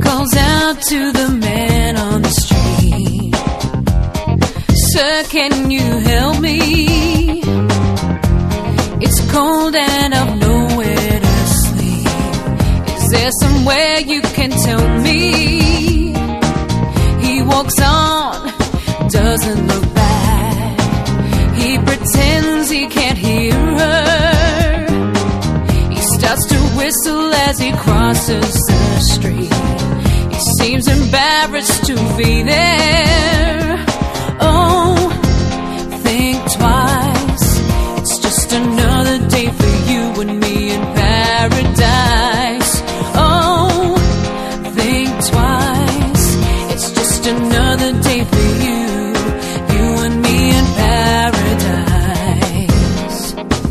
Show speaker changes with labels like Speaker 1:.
Speaker 1: calls out to the man on the street. Sir, can you help me? It's cold and I've nowhere to sleep. Is there somewhere you can tell me? He walks on, doesn't look back. He pretends he can't hear her. He starts to whistle as he crosses the street. He seems embarrassed to be there.